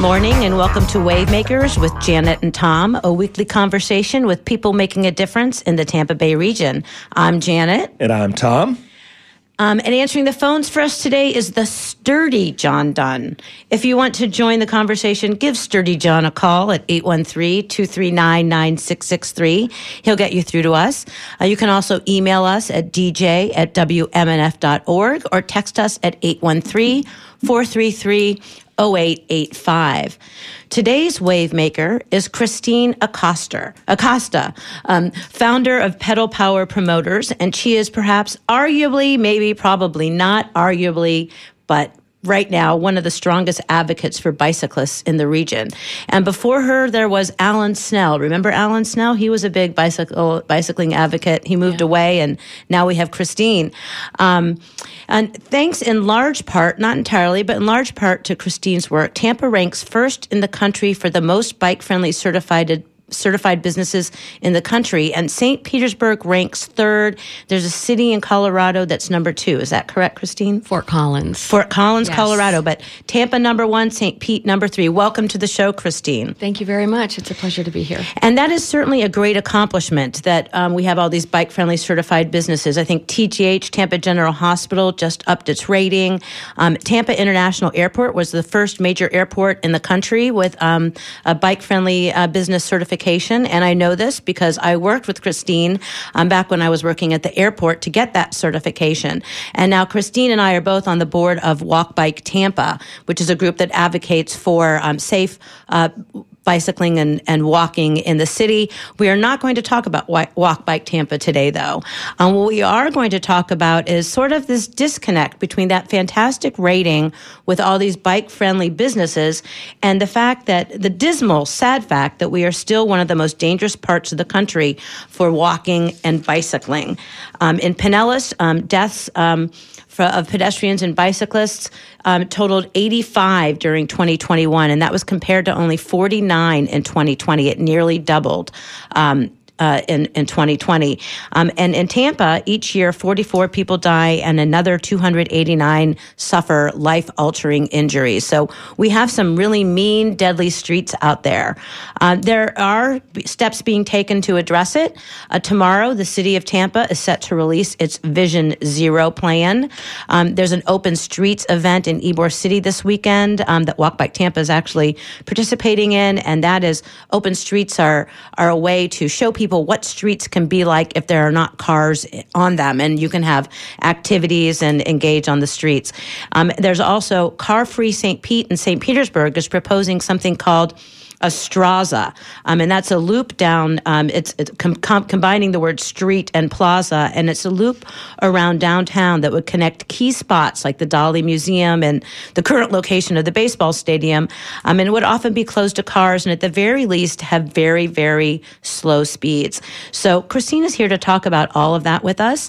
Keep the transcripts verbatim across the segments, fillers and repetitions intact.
morning and welcome to Wavemakers with Janet and Tom, a weekly conversation with people making a difference in the Tampa Bay region. I'm Janet. And I'm Tom. Um, and answering the phones for us today is the sturdy John Dunn. If you want to join the conversation, give Sturdy John a call at eight one three, two three nine, nine six six three. He'll get you through to us. Uh, you can also email us at d j at w m n f dot org or text us at eight one three, four three three, oh eight eight five. Today's Wavemaker is Christine Acosta, Acosta, um, founder of Pedal Power Promoters, and she is perhaps arguably, maybe probably not arguably, but right now, one of the strongest advocates for bicyclists in the region. And before her, there was Alan Snell. Remember Alan Snell? He was a big bicycle bicycling advocate. He moved yeah. away, and now we have Christine. Um, and thanks in large part, not entirely, but in large part to Christine's work, Tampa ranks first in the country for the most bike-friendly certified certified businesses in the country, and Saint Petersburg ranks third. There's a city in Colorado that's number two. Is that correct, Christine? Fort Collins. Fort Collins, yes. Colorado, but Tampa number one, Saint Pete number three. Welcome to the show, Christine. Thank you very much. It's a pleasure to be here. And that is certainly a great accomplishment that um, we have all these bike-friendly certified businesses. I think T G H, Tampa General Hospital, just upped its rating. Um, Tampa International Airport was the first major airport in the country with um, a bike-friendly uh, business certification. And I know this because I worked with Christine um, back when I was working at the airport to get that certification. And now Christine and I are both on the board of Walk Bike Tampa, which is a group that advocates for um, safe uh bicycling and, and walking in the city. We are not going to talk about Walk Bike Tampa today, though. Um, what we are going to talk about is sort of this disconnect between that fantastic rating with all these bike-friendly businesses and the fact that the dismal, sad fact that we are still one of the most dangerous parts of the country for walking and bicycling. Um, in Pinellas, um, deaths um, for, of pedestrians and bicyclists um, totaled eighty-five during twenty twenty-one, and that was compared to only forty-nine in twenty twenty. It nearly doubled um, uh, in, in twenty twenty. Um, and in Tampa, each year, forty-four people die and another two hundred eighty-nine suffer life-altering injuries. So we have some really mean, deadly streets out there. Uh, there are steps being taken to address it. Uh, tomorrow, the city of Tampa is set to release its Vision Zero plan. Um, there's an open streets event in Ybor City this weekend um, that Walk Bike Tampa is actually participating in, and that is open streets are, are a way to show people what streets can be like if there are not cars on them, and you can have activities and engage on the streets. Um, there's also Car Free Saint Pete and Saint Petersburg is proposing something called a Straza, um, and that's a loop down, um, it's, it's com- com- combining the word street and plaza, and it's a loop around downtown that would connect key spots like the Dali Museum and the current location of the baseball stadium, um, and it would often be closed to cars and at the very least have very, very slow speeds. So Christine is here to talk about all of that with us.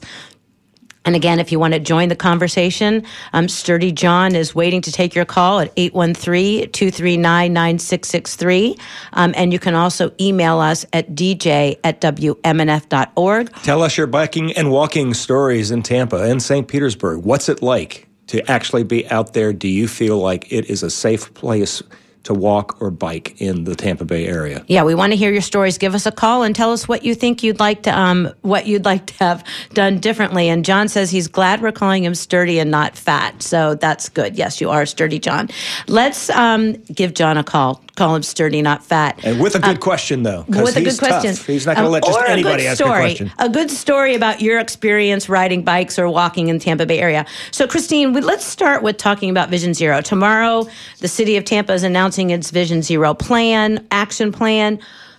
And again, if you want to join the conversation, um, Sturdy John is waiting to take your call at eight one three, two three nine, nine six six three. Um, and you can also email us at d j at w m n f dot org. Tell us your biking and walking stories in Tampa and Saint Petersburg. What's it like to actually be out there? Do you feel like it is a safe place to walk or bike in the Tampa Bay area? Yeah, we want to hear your stories. Give us a call and tell us what you think you'd like to um what you'd like to have done differently. And John says he's glad we're calling him sturdy and not fat. So that's good. Yes, you are sturdy, John. Let's um give John a call. Call him sturdy, not fat. And with a good um, question, though. With a he's good question. Tough. He's not going to um, let just or anybody a ask story, a question. A good story about your experience riding bikes or walking in the Tampa Bay area. So, Christine, we, let's start with talking about Vision Zero. Tomorrow, the city of Tampa is announcing its Vision Zero plan, action plan.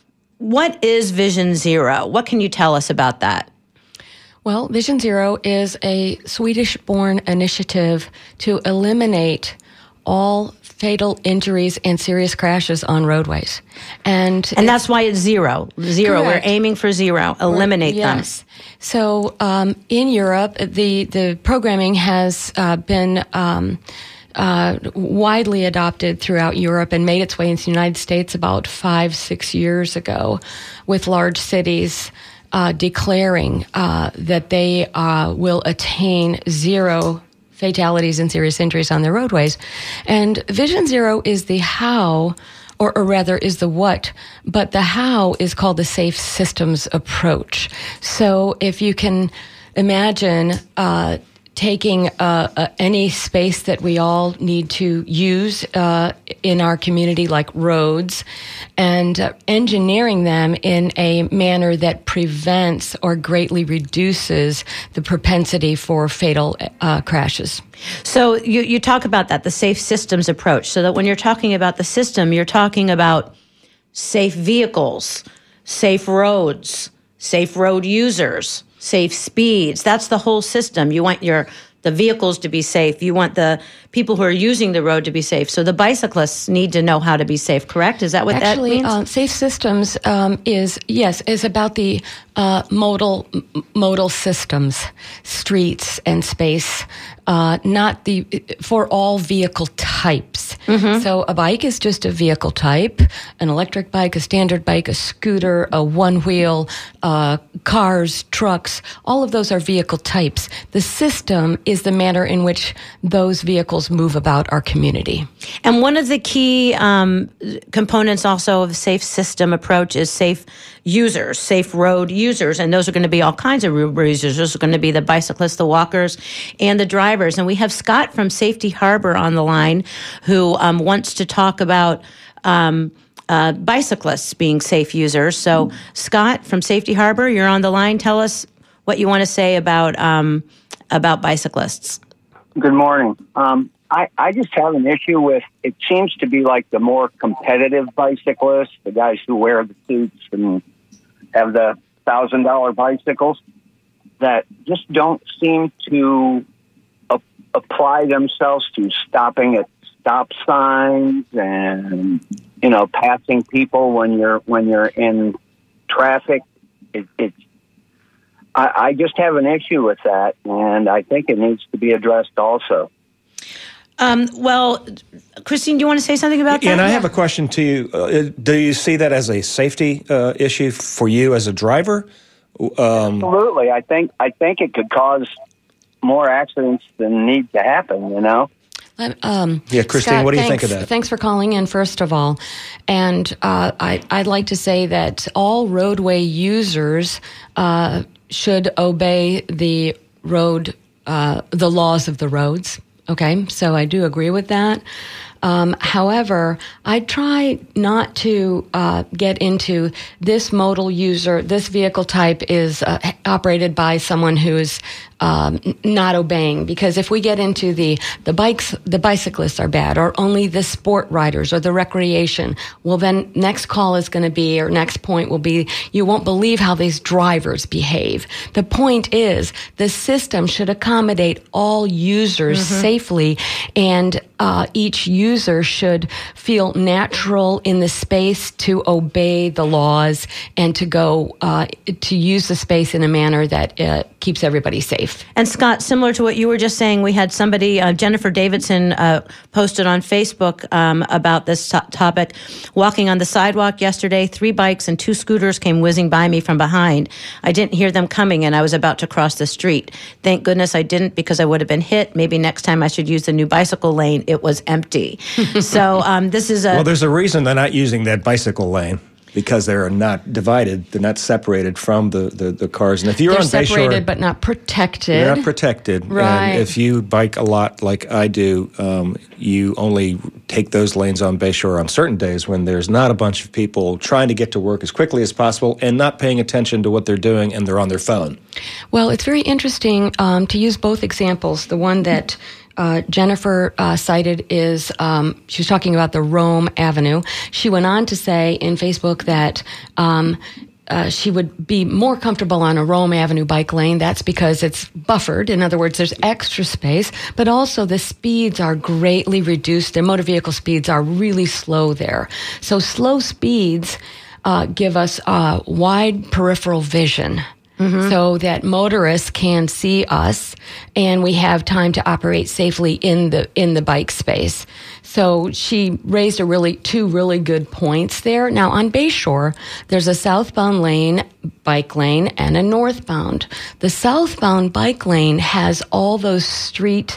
What is Vision Zero? What can you tell us about that? Well, Vision Zero is a Swedish-born initiative to eliminate all fatal injuries and serious crashes on roadways. And and that's why it's zero. Zero. Correct. We're aiming for zero. Eliminate them. Yes. So um, in Europe, the, the programming has uh, been um, uh, widely adopted throughout Europe and made its way into the United States about five, six years ago, with large cities uh, declaring uh, that they uh, will attain zero fatalities and serious injuries on the roadways. And Vision Zero is the how, or, or rather is the what, but the how is called the safe systems approach. So if you can imagine uh, taking uh, uh, any space that we all need to use uh, in our community, like roads, and uh, engineering them in a manner that prevents or greatly reduces the propensity for fatal uh, crashes. So you, you talk about that, the safe systems approach, so that when you're talking about the system, you're talking about safe vehicles, safe roads, safe road users, safe speeds. That's the whole system. You want your the vehicles to be safe. You want the people who are using the road to be safe. So the bicyclists need to know how to be safe, correct? Is that what Actually, that means? Uh, safe systems um, is, yes, is about the uh, modal m- modal systems, streets and space, uh, not the, for all vehicle types. Mm-hmm. So a bike is just a vehicle type, an electric bike, a standard bike, a scooter, a one-wheel, uh, cars, trucks, all of those are vehicle types. The system is the manner in which those vehicles move about our community. And one of the key um, components also of a safe system approach is safe users, safe road users, and those are going to be all kinds of road users. Those are going to be the bicyclists, the walkers, and the drivers. And we have Scott from Safety Harbor on the line who um, wants to talk about um, uh, bicyclists being safe users. So, Scott from Safety Harbor, you're on the line. Tell us what you want to say about um, about bicyclists. Good morning. Um, I, I just have an issue with, it seems to be like the more competitive bicyclists, the guys who wear the suits and have the one thousand dollars bicycles, that just don't seem to a- apply themselves to stopping at stop signs and, you know, passing people when you're when you're in traffic. It, it's I, I just have an issue with that, and I think it needs to be addressed also. Um, well, Christine, do you want to say something about that? And I have a question to you. Uh, do you see that as a safety uh, issue for you as a driver? Um, Absolutely. I think I think it could cause more accidents than need to happen, you know? Um, yeah, Christine, Scott, what do you thanks, think of that? Thanks for calling in, first of all. And uh, I, I'd like to say that all roadway users uh, should obey the road, uh, the laws of the roads. Okay, so I do agree with that. Um, however, I try not to uh, get into this modal user, this vehicle type is uh, operated by someone who is um, not obeying, because if we get into the the bikes, the bicyclists are bad, or only the sport riders or the recreation, well, then next call is going to be, or next point will be, you won't believe how these drivers behave. The point is, the system should accommodate all users mm-hmm. safely, and uh, each user should feel natural in the space to obey the laws and to go uh, to use the space in a manner that uh, keeps everybody safe. And Scott, similar to what you were just saying, we had somebody, uh, Jennifer Davidson, uh, posted on Facebook um, about this to- topic. Walking on the sidewalk yesterday, three bikes and two scooters came whizzing by me from behind. I didn't hear them coming, and I was about to cross the street. Thank goodness I didn't, because I would have been hit. Maybe next time I should use the new bicycle lane. It was empty. So um, this is a... Well, there's a reason they're not using that bicycle lane. Because they're not divided, they're not separated from the, the, the cars. And if you're they're on Bayshore, separated but not protected. They're not protected. Right. And if you bike a lot like I do, um, you only take those lanes on Bayshore on certain days when there's not a bunch of people trying to get to work as quickly as possible and not paying attention to what they're doing, and they're on their phone. Well, it's very interesting um, to use both examples. The one that Uh, Jennifer uh, cited is, um, she was talking about the Rome Avenue. She went on to say in Facebook that um, uh, she would be more comfortable on a Rome Avenue bike lane. That's because it's buffered. In other words, there's extra space, but also the speeds are greatly reduced. The motor vehicle speeds are really slow there. So slow speeds uh, give us uh, wide peripheral vision. Mm-hmm. So that motorists can see us, and we have time to operate safely in the in the bike space. So she raised a really two really good points there. Now on Bayshore, there's a southbound lane, bike lane, and a northbound. The southbound bike lane has all those street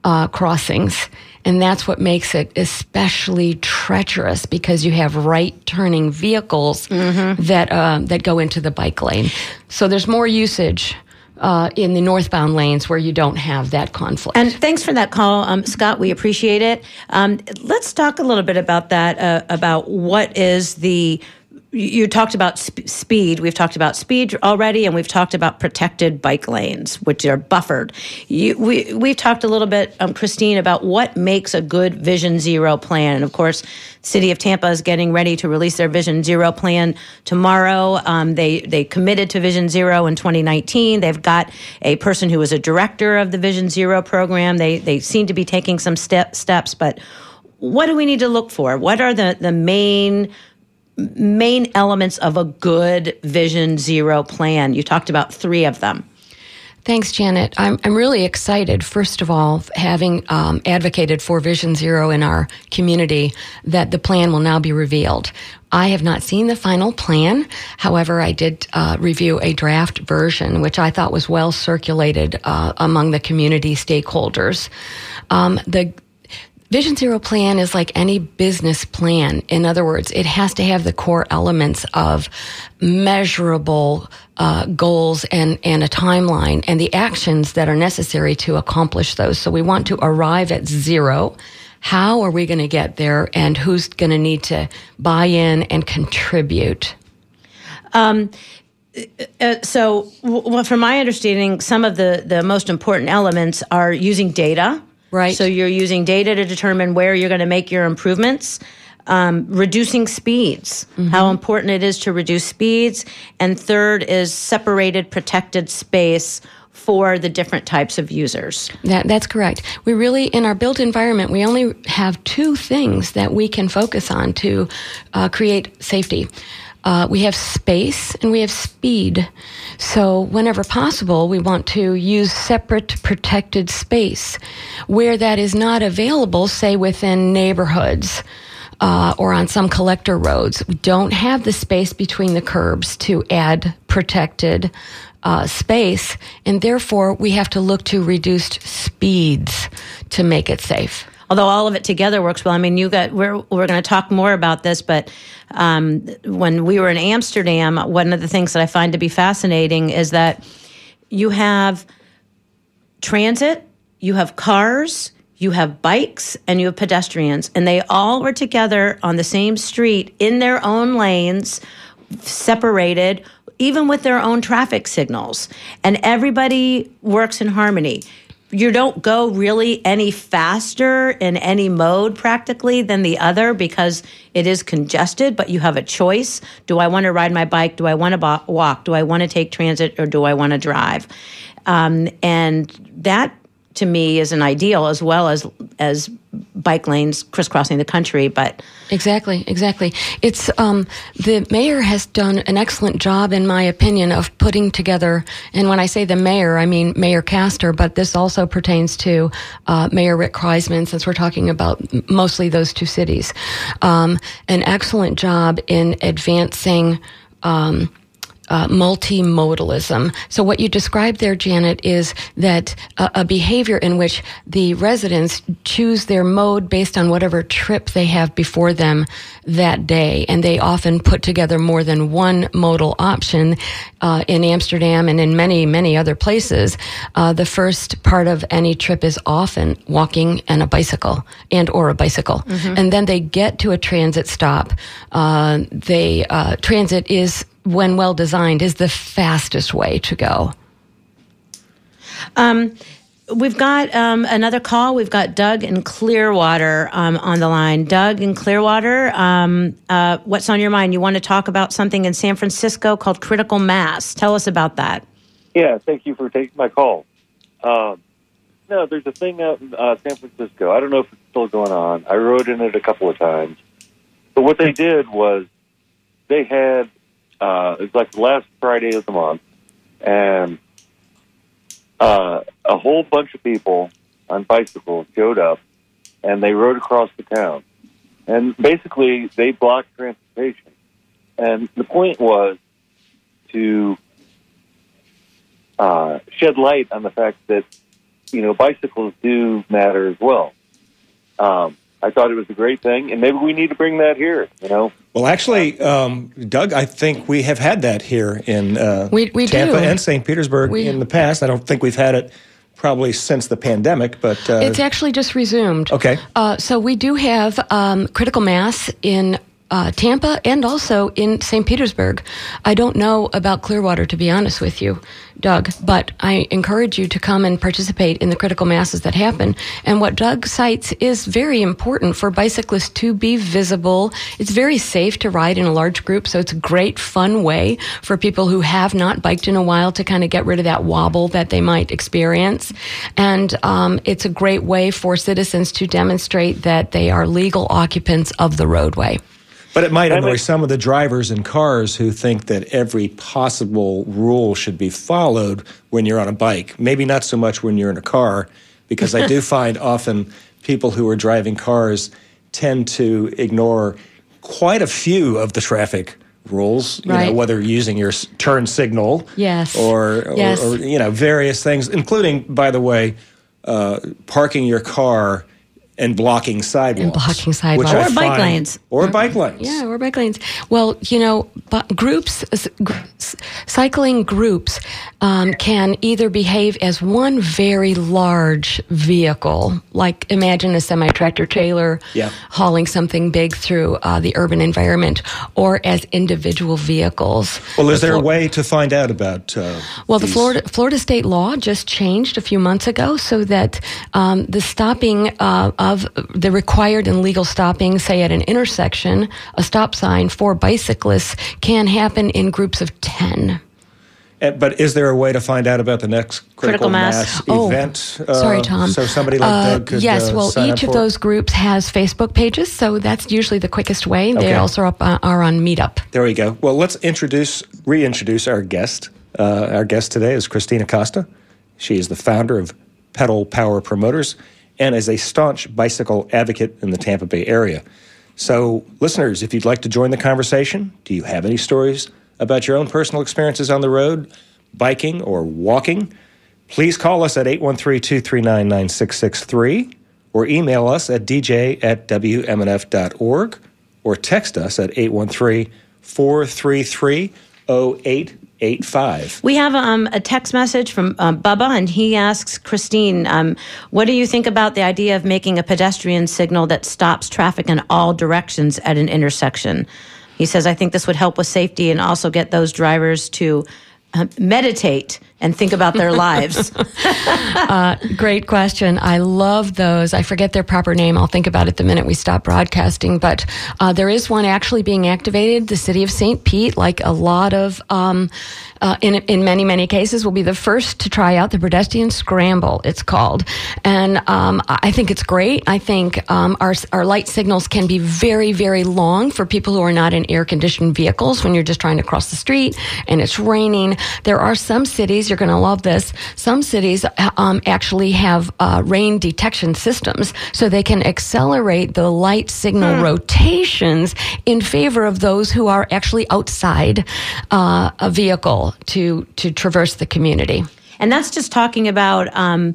uh, crossings. And that's what makes it especially treacherous, because you have right-turning vehicles mm-hmm. that uh, that go into the bike lane. So there's more usage uh, in the northbound lanes where you don't have that conflict. And thanks for that call, um, Scott. We appreciate it. Um, let's talk a little bit about that, uh, about what is the... You talked about sp- speed. We've talked about speed already, and we've talked about protected bike lanes, which are buffered. You, we, we've talked a little bit, um, Christine, about what makes a good Vision Zero plan. And of course, the City of Tampa is getting ready to release their Vision Zero plan tomorrow. Um, they they committed to Vision Zero in twenty nineteen. They've got a person who is a director of the Vision Zero program. They they seem to be taking some step, steps, but what do we need to look for? What are the, the main main elements of a good Vision Zero plan? You talked about three of them. Thanks, Janet. I'm I'm really excited, first of all, having um, advocated for Vision Zero in our community, that the plan will now be revealed. I have not seen the final plan. However, I did uh, review a draft version, which I thought was well circulated uh, among the community stakeholders. Um, the Vision Zero plan is like any business plan. In other words, it has to have the core elements of measurable uh, goals and, and a timeline and the actions that are necessary to accomplish those. So we want to arrive at zero. How are we going to get there, and who's going to need to buy in and contribute? Um, uh, so w- from my understanding, some of the, the most important elements are using data. Right. So you're using data to determine where you're going to make your improvements, um, reducing speeds, mm-hmm. how important it is to reduce speeds. And third is separated, protected space for the different types of users. That, that's correct. We really, in our built environment, we only have two things that we can focus on to uh, create safety. Uh, we have space and we have speed. So whenever possible, we want to use separate protected space. Where that is not available, say within neighborhoods uh, or on some collector roads, we don't have the space between the curbs to add protected uh, space, and therefore we have to look to reduced speeds to make it safe. Although all of it together works well. I mean, you got. We're we're going to talk more about this, but um, when we were in Amsterdam, one of the things that I find to be fascinating is that you have transit, you have cars, you have bikes, and you have pedestrians, and they all are together on the same street in their own lanes, separated, even with their own traffic signals, and everybody works in harmony. You don't go really any faster in any mode practically than the other because it is congested, but you have a choice. Do I want to ride my bike? Do I want to bo- walk? Do I want to take transit, or do I want to drive? Um, and that, to me, is an ideal, as well as as bike lanes crisscrossing the country. But exactly, exactly. It's um, the mayor has done an excellent job, in my opinion, of putting together. And when I say the mayor, I mean Mayor Castor, but this also pertains to uh, Mayor Rick Kreisman, since we're talking about mostly those two cities. Um, an excellent job in advancing Um, Uh, multimodalism. So what you described there, Janet, is that uh, a behavior in which the residents choose their mode based on whatever trip they have before them that day. And they often put together more than one modal option. Uh, in Amsterdam and in many, many other places, uh, the first part of any trip is often walking and a bicycle and or a bicycle. Mm-hmm. And then they get to a transit stop. Uh, they uh, transit is, when well designed, is the fastest way to go. Um, we've got um, another call. We've got Doug in Clearwater um, on the line. Doug in Clearwater, um, uh, what's on your mind? You want to talk about something in San Francisco called critical mass. Tell us about that. Yeah, thank you for taking my call. Um, no, there's a thing out in uh, San Francisco. I don't know if it's still going on. I rode in it a couple of times. But what they did was they had Uh, it was like the last Friday of the month, and uh, a whole bunch of people on bicycles showed up, and they rode across the town. And basically, they blocked transportation. And the point was to uh, shed light on the fact that you know, bicycles do matter as well. Um, I thought it was a great thing, and maybe we need to bring that here, you know. Well, actually, um, Doug, I think we have had that here in uh, we, we Tampa do. and Saint Petersburg we, in the past. I don't think we've had it probably since the pandemic, but... Uh, it's actually just resumed. Okay. Uh, so we do have um, critical mass in Uh, Tampa and also in Saint Petersburg. I don't know about Clearwater, to be honest with you, Doug, but I encourage you to come and participate in the critical masses that happen. And what Doug cites is very important for bicyclists to be visible. It's very safe to ride in a large group, so it's a great, fun way for people who have not biked in a while to kind of get rid of that wobble that they might experience. And um, it's a great way for citizens to demonstrate that they are legal occupants of the roadway. But it might annoy some of the drivers in cars who think that every possible rule should be followed when you're on a bike. Maybe not so much when you're in a car, because I do find often people who are driving cars tend to ignore quite a few of the traffic rules, you right. know, whether using your turn signal yes. or, or, yes. or, you know, various things, including, by the way, uh, parking your car and blocking sidewalks. And blocking sidewalks. Which I or bike find, lanes. Or bike lanes. Yeah, or bike lanes. Well, you know, but groups, cycling groups um, can either behave as one very large vehicle, like imagine a semi-tractor trailer yeah. hauling something big through uh, the urban environment, or as individual vehicles. Well, is the there Flo- a way to find out about uh, Well, the these? Florida, Florida state law just changed a few months ago so that um, the stopping uh, of the required and legal stopping, say at an intersection, a stop sign for bicyclists can happen in groups of ten. Uh, But is there a way to find out about the next critical, Critical mass. mass, Oh, event? Uh, sorry, Tom. So somebody like Uh, Doug could yes, uh, well, sign each up of for it? those groups has Facebook pages, so that's usually the quickest way. They Okay. also are, up, uh, are on Meetup. There we go. Well, let's introduce, reintroduce our guest. Uh, our guest today is Christina Costa. She is the founder of Pedal Power Promoters and is a staunch bicycle advocate in the Tampa Bay area. So, listeners, if you'd like to join the conversation, do you have any stories about your own personal experiences on the road, biking or walking? Please call us at eight one three, two three nine, nine six six three or email us at d j at w m n f dot org or text us at eight one three, four three three, zero eight eight five. We have um, a text message from um, Bubba, and he asks, Christine, um, what do you think about the idea of making a pedestrian signal that stops traffic in all directions at an intersection? He says, I think this would help with safety and also get those drivers to uh, meditate and think about their lives. uh, great question. I love those. I forget their proper name. I'll think about it the minute we stop broadcasting. But uh, there is one actually being activated. The city of Saint Pete, like a lot of, um, uh, in in many, many cases, will be the first to try out the pedestrian scramble, it's called. And um, I think it's great. I think um, our, our light signals can be very, very long for people who are not in air-conditioned vehicles when you're just trying to cross the street and it's raining. There are some cities, you're going to love this, some cities um, actually have uh, rain detection systems, so they can accelerate the light signal hmm. rotations in favor of those who are actually outside uh, a vehicle to, to traverse the community. And that's just talking about um,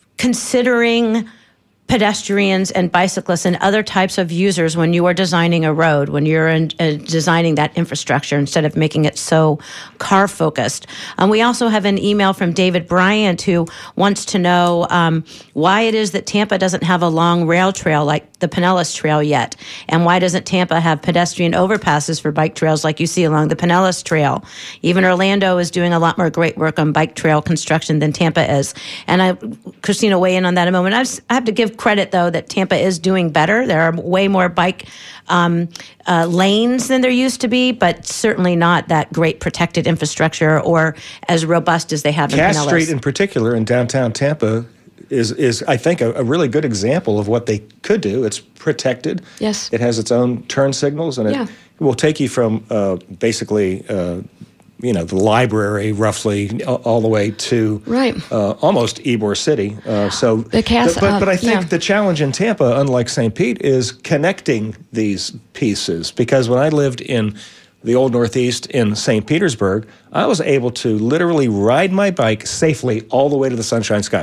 considering pedestrians and bicyclists and other types of users when you are designing a road, when you're in, uh, designing that infrastructure instead of making it so car focused. Um, we also have an email from David Bryant who wants to know um, why it is that Tampa doesn't have a long rail trail like the Pinellas Trail yet, and why doesn't Tampa have pedestrian overpasses for bike trails like you see along the Pinellas Trail? Even Orlando is doing a lot more great work on bike trail construction than Tampa is. And I, Christina, weigh in on that in a moment. I, just, I have to give credit, though, that Tampa is doing better. There are way more bike um, uh, lanes than there used to be, but certainly not that great protected infrastructure or as robust as they have in Cass Pinellas. Street in particular in downtown Tampa is, is I think, a, a really good example of what they could do. It's protected. Yes. It has its own turn signals, and it yeah. will take you from uh, basically, uh, you know, the library roughly all the way to right. uh, almost Ybor City. Uh, so, the Cass, but, but, but I think uh, yeah. the challenge in Tampa, unlike Saint Pete, is connecting these pieces. Because when I lived in the Old Northeast in Saint Petersburg, I was able to literally ride my bike safely all the way to the Sunshine Skyway.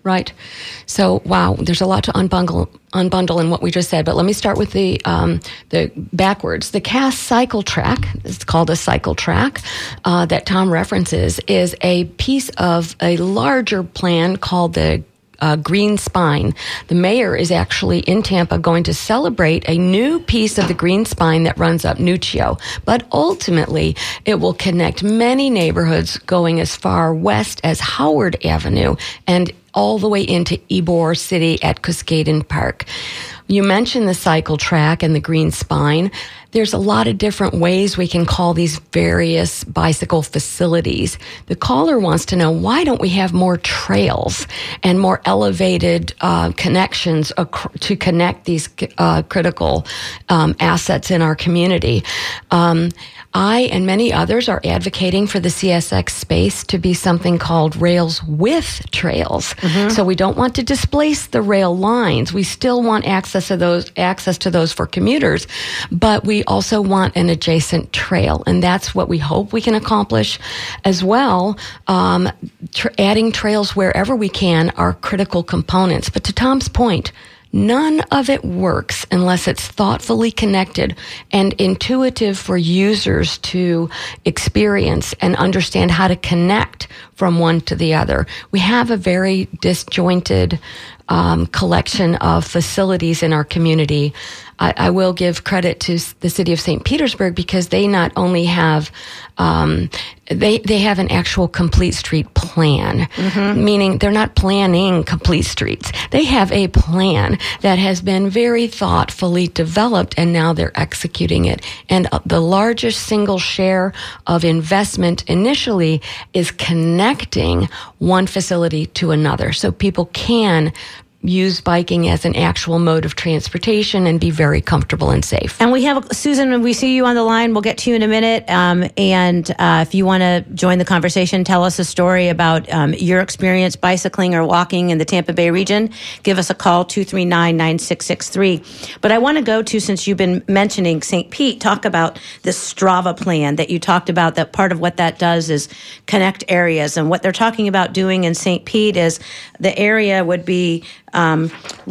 Right. So, wow, there's a lot to unbundle, unbundle in what we just said. But let me start with the um, the backwards. The Cass cycle track, it's called a cycle track, uh, that Tom references, is a piece of a larger plan called the Uh, Green Spine. The mayor is actually in Tampa going to celebrate a new piece of the Green Spine that runs up Nuccio. But ultimately, it will connect many neighborhoods going as far west as Howard Avenue and all the way into Ybor City at Cuscaden Park. You mentioned the cycle track and the Green Spine. There's a lot of different ways we can call these various bicycle facilities. The caller wants to know, why don't we have more trails and more elevated uh, connections ac- to connect these uh, critical um, assets in our community? Um, I and many others are advocating for the C S X space to be something called rails with trails. Mm-hmm. So we don't want to displace the rail lines. We still want access to those, access to those for commuters, but we also want an adjacent trail, and that's what we hope we can accomplish as well. Um, tr- adding trails wherever we can are critical components. But to Tom's point, none of it works unless it's thoughtfully connected and intuitive for users to experience and understand how to connect from one to the other. We have a very disjointed um, collection of facilities in our community. I, I will give credit to the city of Saint Petersburg because they not only have um, they they have an actual complete street plan, mm-hmm. meaning they're not planning complete streets. They have a plan that has been very thoughtfully developed, and now they're executing it. And the largest single share of investment initially is connecting one facility to another, so people can use biking as an actual mode of transportation and be very comfortable and safe. And we have, Susan, when we see you on the line, we'll get to you in a minute. Um, and uh, if you want to join the conversation, tell us a story about um, your experience bicycling or walking in the Tampa Bay region, give us a call, two three nine, nine six six three. But I want to go to, since you've been mentioning Saint Pete, talk about this Strava plan that you talked about, that part of what that does is connect areas. And what they're talking about doing in Saint Pete is the area would be Um,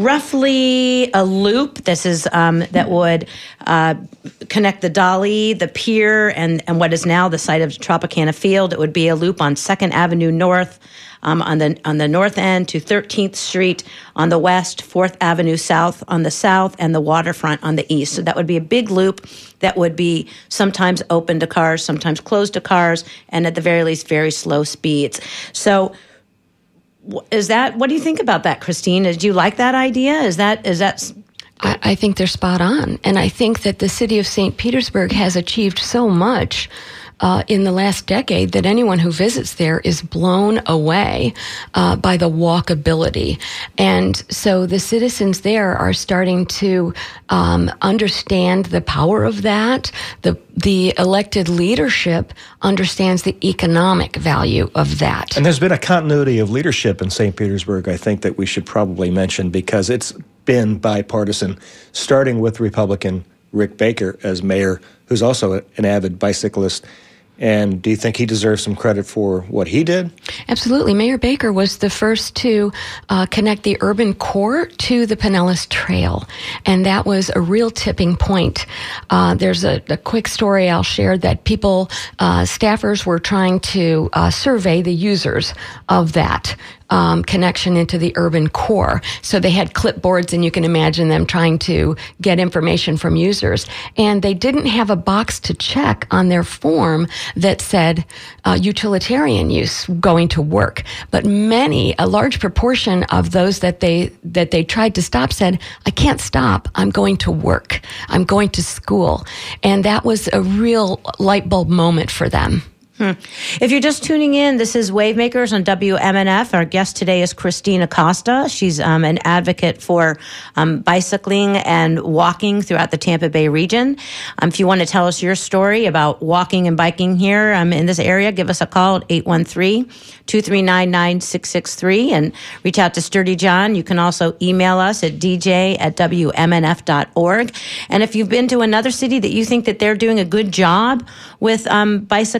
roughly a loop. This is um, that would uh, connect the Dolly, the pier, and, and what is now the site of Tropicana Field. It would be a loop on Second Avenue North, um, on the on the north end, to thirteenth Street on the west, Fourth Avenue South on the south, and the waterfront on the east. So that would be a big loop that would be sometimes open to cars, sometimes closed to cars, and at the very least, very slow speeds. So. Is that, what do you think about that, Christine? Did you like that idea? Is that, is that? I, I think they're spot on. And I think that the city of Saint Petersburg has achieved so much uh, in the last decade that anyone who visits there is blown away uh, by the walkability. And so the citizens there are starting to um, understand the power of that. The The elected leadership understands the economic value of that. And there's been a continuity of leadership in Saint Petersburg, I think, that we should probably mention, because it's been bipartisan, starting with Republican Rick Baker as mayor, who's also an avid bicyclist. And do you think he deserves some credit for what he did? Absolutely. Mayor Baker was the first to uh, connect the urban core to the Pinellas Trail, and that was a real tipping point. Uh, there's a, a quick story I'll share that people, uh, staffers were trying to uh, survey the users of that Um, connection into the urban core. So they had clipboards, and you can imagine them trying to get information from users. And they didn't have a box to check on their form that said uh, utilitarian use, going to work. But many, a large proportion of those that they that they tried to stop said, I can't stop. I'm going to work. I'm going to school. And that was a real light bulb moment for them. Hmm. If you're just tuning in, this is Wavemakers on W M N F. Our guest today is Christine Acosta. She's um, an advocate for um, bicycling and walking throughout the Tampa Bay region. Um, if you want to tell us your story about walking and biking here um, in this area, give us a call at eight one three, two three nine, nine six six three and reach out to Sturdy John. You can also email us at d j at w m n f dot org. And if you've been to another city that you think that they're doing a good job with um, bicycling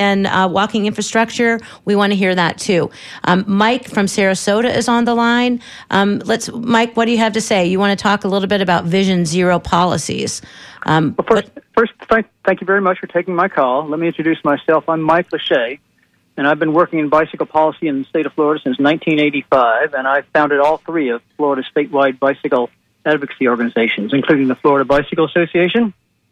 and uh, walking infrastructure, we want to hear that too. Um, Mike from Sarasota is on the line. Um, let's, Mike, what do you have to say? You want to talk a little bit about Vision Zero policies. Um, well, first, but, first thank, thank you very much for taking my call. Let me introduce myself. I'm Mike Lachey, and I've been working in bicycle policy in the state of Florida since nineteen eighty-five, and I founded all three of Florida's statewide bicycle advocacy organizations, including the Florida Bicycle Association.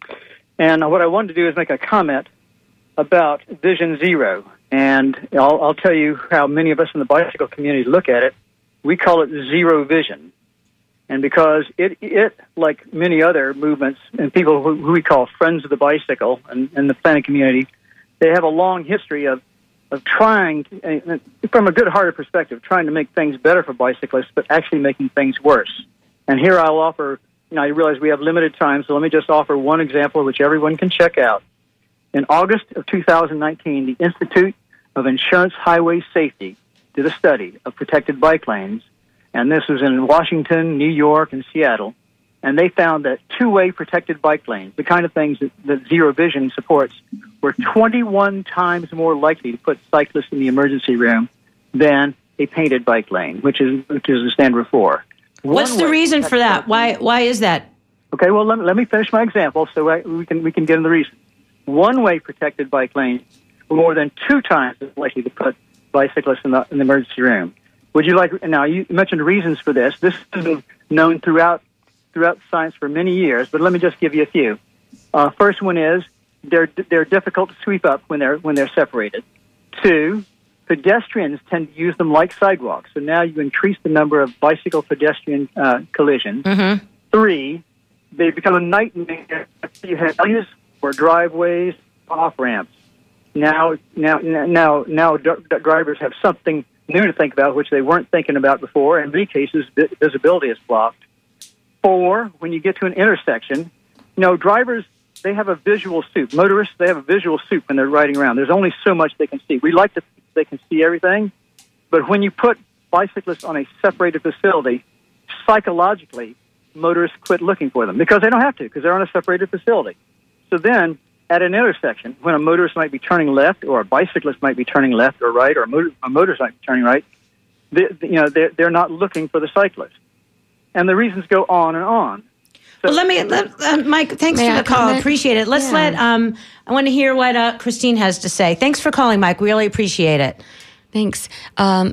And what I wanted to do is make a comment about Vision Zero, and I'll, I'll tell you how many of us in the bicycle community look at it. We call it zero vision. And because it, it like many other movements and people who, who we call friends of the bicycle and, and the planning community, they have a long history of, of trying, to, from a good-hearted perspective, trying to make things better for bicyclists, but actually making things worse. And here I'll offer, you know, I realize we have limited time, so let me just offer one example which everyone can check out. In August of two thousand nineteen, the Institute of Insurance Highway Safety did a study of protected bike lanes, and this was in Washington, New York, and Seattle, and they found that two-way protected bike lanes, the kind of things that, that Zero Vision supports, were twenty-one times more likely to put cyclists in the emergency room than a painted bike lane, which is which is the standard of four. What's the reason for that? Why why is that? Okay, well, let, let me finish my example so I, we can we can get into the reason. One-way protected bike lanes were more than two times as likely to put bicyclists in the, in the emergency room. Would you like, now you mentioned reasons for this. This has been known throughout throughout science for many years, but let me just give you a few. Uh, first one is they're they're difficult to sweep up when they're when they're separated. Two, pedestrians tend to use them like sidewalks, so now you increase the number of bicycle pedestrian uh, collisions. Mm-hmm. Three, they become a nightmare. You have alleys or driveways, off ramps. Now, now, now, now, d- d- drivers have something new to think about, which they weren't thinking about before. In many cases, vi- visibility is blocked. Four, when you get to an intersection, you know, drivers, they have a visual soup. Motorists, they have a visual soup when they're riding around. There's only so much they can see. We like to think they can see everything, but when you put bicyclists on a separated facility, psychologically, motorists quit looking for them because they don't have to, because they're on a separated facility. So then, at an intersection, when a motorist might be turning left, or a bicyclist might be turning left or right, or a, motor, a motorist might be turning right, they, you know, they're, they're not looking for the cyclist. And the reasons go on and on. So, well, let me, let, uh, Mike, thanks May for I the call. comment? Appreciate it. Let's Yeah. let, um, I want to hear what uh, Christine has to say. Thanks for calling, Mike. We really appreciate it. Thanks. Um,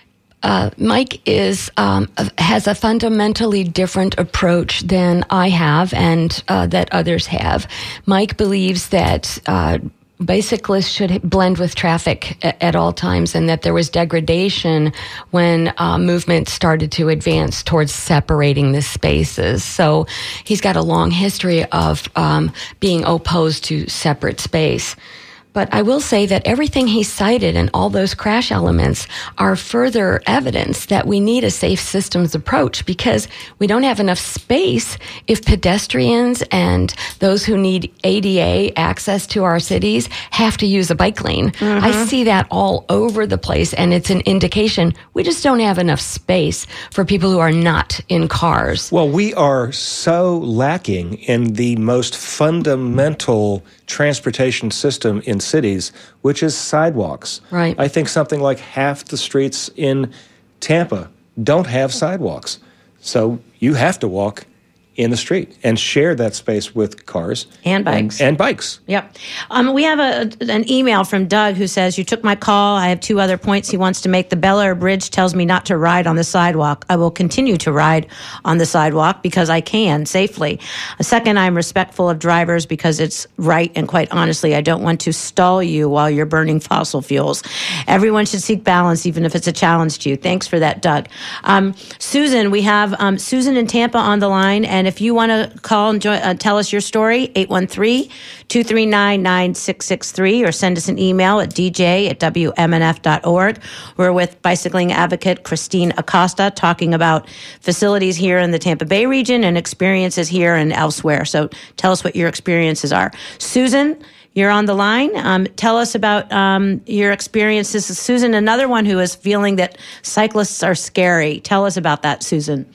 Uh, Mike is um, has a fundamentally different approach than I have and uh, that others have. Mike believes that uh, bicyclists should blend with traffic at, at all times, and that there was degradation when uh, movement started to advance towards separating the spaces. So he's got a long history of um, being opposed to separate space. But I will say that everything he cited and all those crash elements are further evidence that we need a safe systems approach, because we don't have enough space if pedestrians and those who need A D A access to our cities have to use a bike lane. Mm-hmm. I see that all over the place, and it's an indication we just don't have enough space for people who are not in cars. Well, we are so lacking in the most fundamental transportation system in cities, which is sidewalks. Right. I think something like half the streets in Tampa don't have sidewalks. So you have to walk in the street and share that space with cars. And bikes. And, and bikes. Yep. Um, we have a, an email from Doug who says, you took my call. I have two other points he wants to make. The Bel Air Bridge tells me not to ride on the sidewalk. I will continue to ride on the sidewalk because I can safely. Second, I'm respectful of drivers because it's right, and quite honestly, I don't want to stall you while you're burning fossil fuels. Everyone should seek balance, even if it's a challenge to you. Thanks for that, Doug. Um, Susan, we have um, Susan in Tampa on the line, and if you want to call and join, uh, tell us your story, eight one three, two three nine, nine six six three, or send us an email at d j at w m n f dot org. We're with bicycling advocate Christine Acosta talking about facilities here in the Tampa Bay region and experiences here and elsewhere. So tell us what your experiences are. Susan, you're on the line. Um, tell us about um, your experiences. Susan, another one who is feeling that cyclists are scary. Tell us about that, Susan.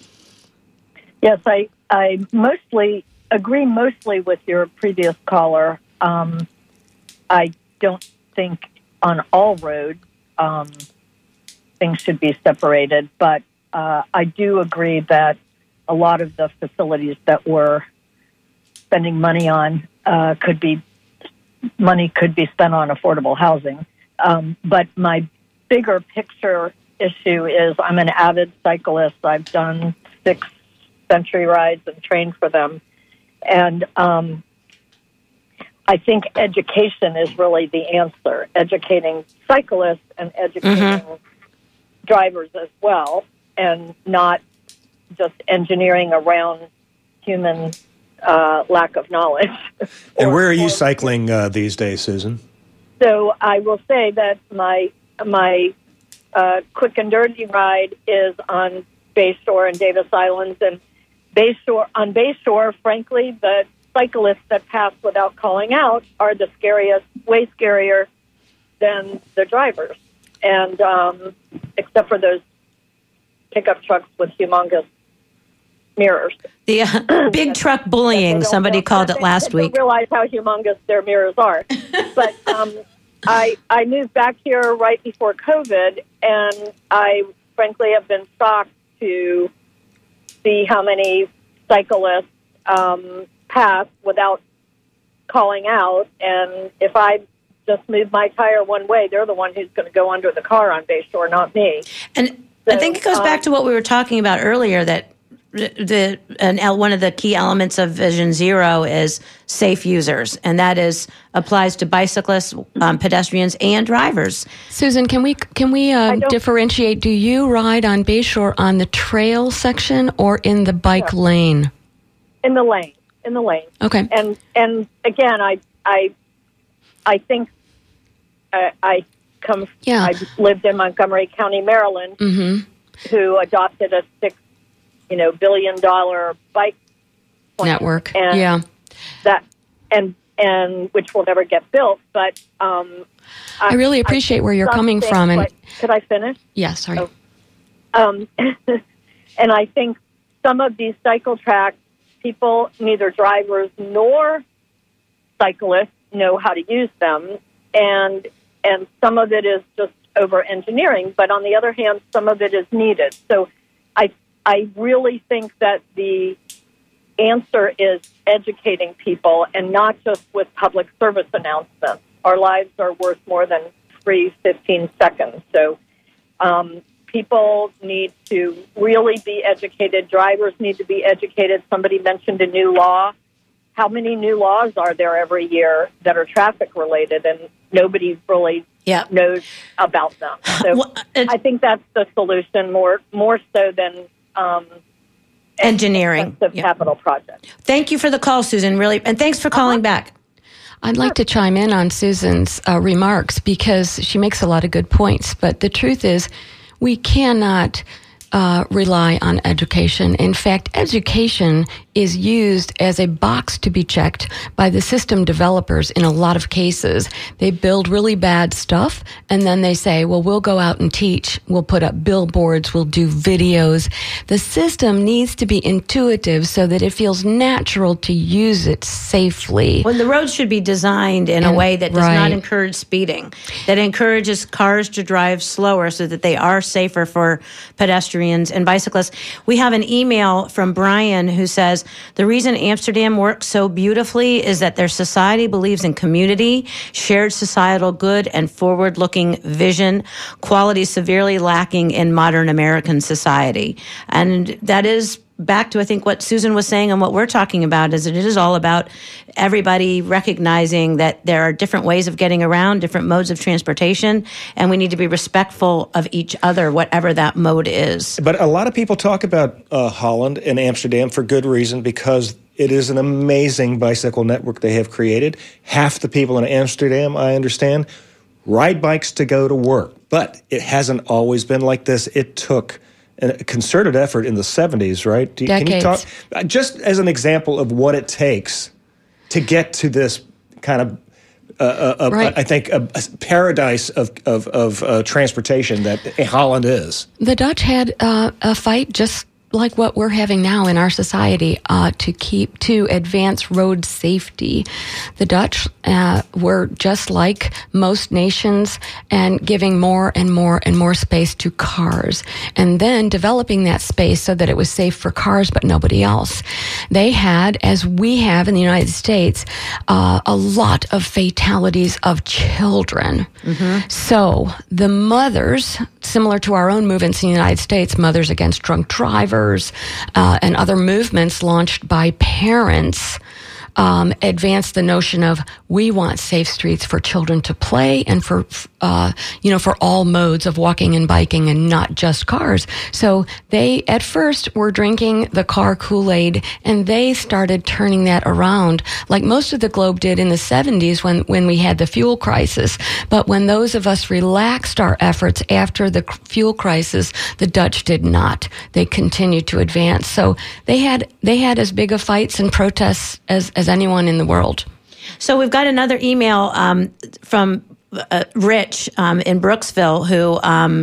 Yes, I I mostly agree mostly with your previous caller. Um, I don't think on all roads um, things should be separated, but uh, I do agree that a lot of the facilities that we're spending money on uh, could be money could be spent on affordable housing. Um, but my bigger picture issue is I'm an avid cyclist. I've done six Century rides and trained for them. And um, I think education is really the answer, educating cyclists and educating mm-hmm. drivers as well, and not just engineering around human uh, lack of knowledge. And or, where are you or, cycling uh, these days, Susan? So I will say that my my uh, quick and dirty ride is on Bayshore and Davis Islands. And Bayshore, on Bayshore, frankly, the cyclists that pass without calling out are the scariest, way scarier than the drivers. And um, except for those pickup trucks with humongous mirrors. The uh, big truck bullying, somebody called it last week. I don't realize how humongous their mirrors are. But um, I I moved back here right before COVID, and I frankly have been shocked to see how many cyclists um, pass without calling out. And if I just move my tire one way, they're the one who's going to go under the car on Bayshore, not me. And so, I think it goes um, back to what we were talking about earlier, that the and one of the key elements of Vision Zero is safe users, and that is applies to bicyclists, um, pedestrians, and drivers. Susan, can we can we uh, differentiate? Do you ride on Bayshore on the trail section or in the bike yeah. lane? In the lane, in the lane. Okay. And and again, I I I think uh, I come. Yeah. I lived in Montgomery County, Maryland, mm-hmm. who adopted a six. you know, billion dollar bike plan. Network. And yeah. That, and, and which will never get built. But um, I, I really appreciate I where you're coming from. And could I finish? Yeah, sorry. Oh. Um, and I think some of these cycle tracks, people, neither drivers nor cyclists know how to use them. And, and some of it is just over engineering. But on the other hand, some of it is needed. So I I really think that the answer is educating people, and not just with public service announcements. Our lives are worth more than free fifteen seconds. So um, people need to really be educated. Drivers need to be educated. Somebody mentioned a new law. How many new laws are there every year that are traffic related, and nobody really yeah. knows about them? So well, I think that's the solution, more more so than Um, engineering yeah. capital project. Thank you for the call, Susan. Really, and thanks for calling uh-huh. back. I'd like to chime in on Susan's uh, remarks because she makes a lot of good points. But the truth is, we cannot uh, rely on education. In fact, education is used as a box to be checked by the system developers in a lot of cases. They build really bad stuff, and then they say, well, we'll go out and teach. We'll put up billboards. We'll do videos. The system needs to be intuitive so that it feels natural to use it safely. Well, the roads should be designed in and, a way that does right. not encourage speeding, that encourages cars to drive slower so that they are safer for pedestrians and bicyclists. We have an email from Brian who says, the reason Amsterdam works so beautifully is that their society believes in community, shared societal good, and forward-looking vision, qualities severely lacking in modern American society. And that is back to, I think, what Susan was saying and what we're talking about, is that it is all about everybody recognizing that there are different ways of getting around, different modes of transportation, and we need to be respectful of each other, whatever that mode is. But a lot of people talk about uh, Holland and Amsterdam for good reason, because it is an amazing bicycle network they have created. Half the people in Amsterdam, I understand, ride bikes to go to work. But it hasn't always been like this. It took a concerted effort in the seventies, right? Do, Decades. Can you talk, just as an example of what it takes to get to this kind of, uh, uh, right. I think, a, a paradise of, of, of uh, transportation that Holland is? The Dutch had uh, a fight just like what we're having now in our society uh, to keep to advance road safety. The Dutch uh, were just like most nations and giving more and more and more space to cars, and then developing that space so that it was safe for cars but nobody else. They had, as we have in the United States, uh, a lot of fatalities of children. Mm-hmm. So the mothers, similar to our own movements in the United States, Mothers Against Drunk Drivers, uh, and other movements launched by parents, Um, advanced the notion of we want safe streets for children to play and for, uh, you know, for all modes of walking and biking and not just cars. So they, at first, were drinking the car Kool-Aid, and they started turning that around like most of the globe did in the seventies when, when we had the fuel crisis. But when those of us relaxed our efforts after the fuel crisis, the Dutch did not. They continued to advance. So they had, they had as big a fights and protests as, as anyone in the world. So we've got another email um, from uh, Rich um, in Brooksville who, um,